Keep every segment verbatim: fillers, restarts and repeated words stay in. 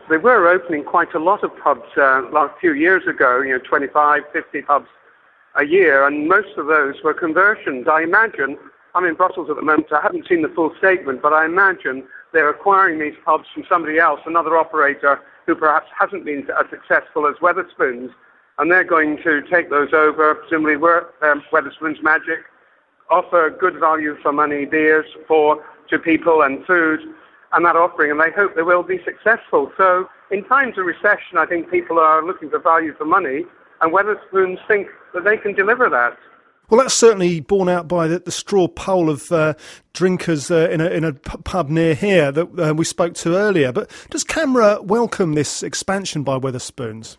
they were opening quite a lot of pubs uh, last few years ago, you know, twenty-five, fifty pubs a year, and most of those were conversions. I imagine, I'm in Brussels at the moment, I haven't seen the full statement, but I imagine they're acquiring these pubs from somebody else, another operator who perhaps hasn't been as successful as Wetherspoons, and they're going to take those over, presumably work um, Wetherspoons Magic, offer good value for money beers for to people and food, and that offering, and they hope they will be successful. So in times of recession, I think people are looking for value for money, and Wetherspoons think that they can deliver that. Well, that's certainly borne out by the, the straw poll of uh, drinkers uh, in, a, in a pub near here that uh, we spoke to earlier. But does CAMRA welcome this expansion by Wetherspoons?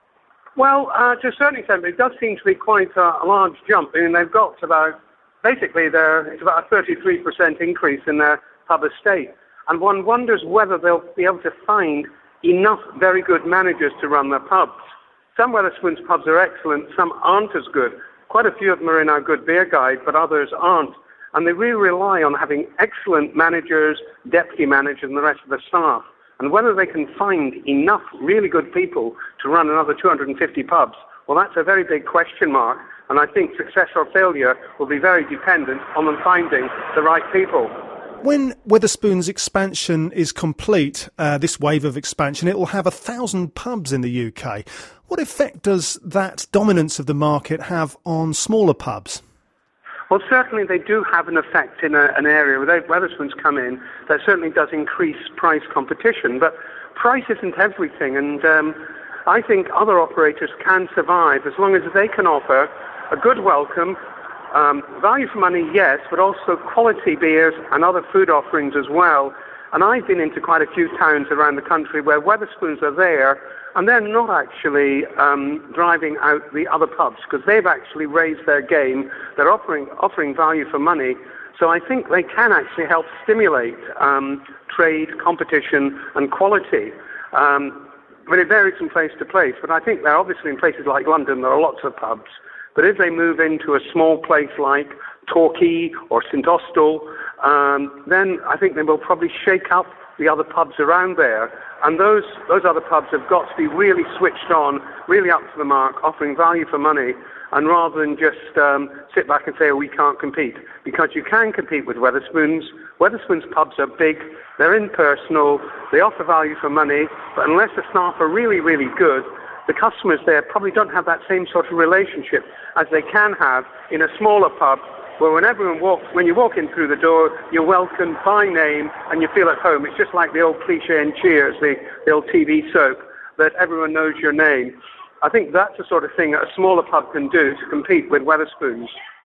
Well, uh, to a certain extent, it does seem to be quite a, a large jump. I mean, they've got about, basically, it's about a thirty-three percent increase in their pub estate. And one wonders whether they'll be able to find enough very good managers to run their pubs. Some Wetherspoons pubs are excellent, some aren't as good. Quite a few of them are in our Good Beer Guide, but others aren't. And they really rely on having excellent managers, deputy managers, and the rest of the staff. And whether they can find enough really good people to run another two hundred fifty pubs, well, that's a very big question mark. And I think success or failure will be very dependent on them finding the right people. When Wetherspoons' expansion is complete, uh, this wave of expansion, it will have a thousand pubs in the U K. What effect does that dominance of the market have on smaller pubs? Well, certainly they do have an effect in a, an area where Wetherspoons come in. That certainly does increase price competition, but price isn't everything, and um, I think other operators can survive as long as they can offer a good welcome, um, value for money, yes, but also quality beers and other food offerings as well. And I've been into quite a few towns around the country where Wetherspoons are there, and they're not actually um, driving out the other pubs because they've actually raised their game. They're offering offering value for money. So I think they can actually help stimulate um, trade, competition, and quality. Um, but it varies from place to place. But I think they're obviously in places like London, there are lots of pubs. But if they move into a small place like Torquay or St Austell, um, then I think they will probably shake up the other pubs around there. And those those other pubs have got to be really switched on, really up to the mark, offering value for money, and rather than just um, sit back and say, oh, we can't compete. Because you can compete with Wetherspoons. Wetherspoons pubs are big, they're impersonal, they offer value for money, but unless the staff are really, really good, the customers there probably don't have that same sort of relationship as they can have in a smaller pub, where when everyone walks, when you walk in through the door, you're welcomed by name and you feel at home. It's just like the old cliche in Cheers, the, the old T V soap, that everyone knows your name. I think that's the sort of thing that a smaller pub can do to compete with Wetherspoons.